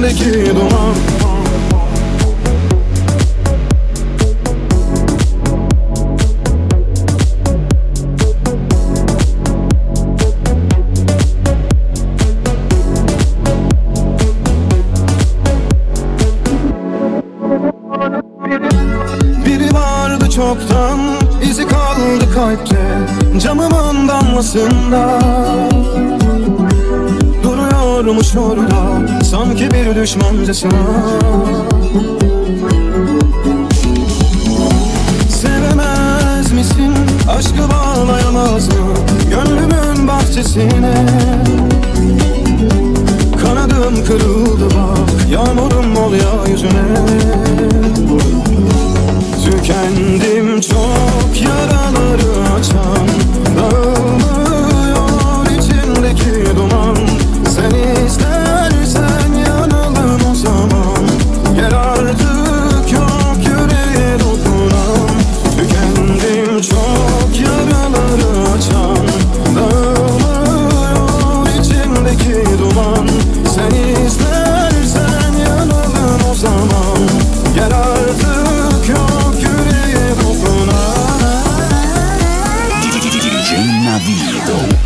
içimdeki duman. Biri vardı çoktan, izi kaldı kalpte, camımın damlasında. Duruyormuş orada, sanki bir düşmancasına. Sevemez misin, aşkı bağlayamaz mı gönlümün bahçesine? Kanadım kırıldı bak, yağmurum ol ya yüzüne. Tükendim çok, yaraları açan, dağılmıyor içimdeki duman. Sen istersen yanalım o zaman, gel artık yok yüreğe dokunan. Tükendim çok, yaraları açan, dağılmıyor içimdeki duman. Sen istersen yanalım o zaman, gel artık yok yüreğe dokunan. DJ Navido.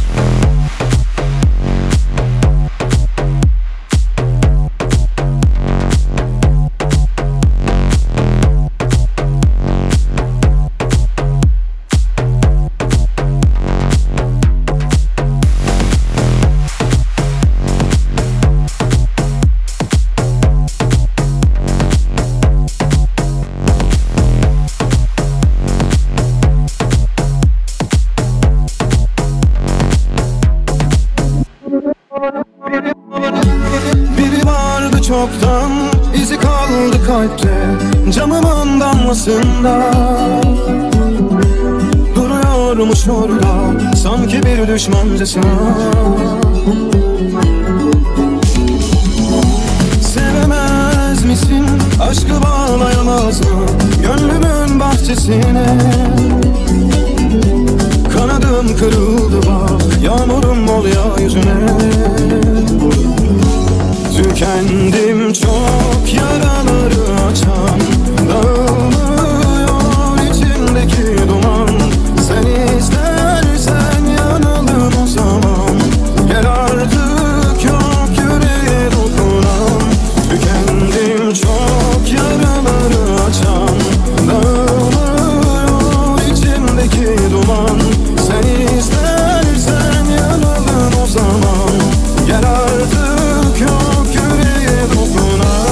Biri vardı çoktan, izi kaldı kalpte, camımın damlasında. Duruyormuş orada, sanki bir düşmancasına. Sevemez misin, aşkı bağlayamaz mı gönlümün bahçesine? Kanadım kırıldı bak, yağmurum ol ya yüzüne. Tükendim çok, yaraları açan, dağılmıyor içimdeki duman. Sen istersen yanalım o zaman, gel artık yok yüreğe dokunan. Tükendim çok, yaraları açan, dağılmıyor içimdeki duman. Sen istersen yanalım o zaman, gel artık yok yüreğe dokunan.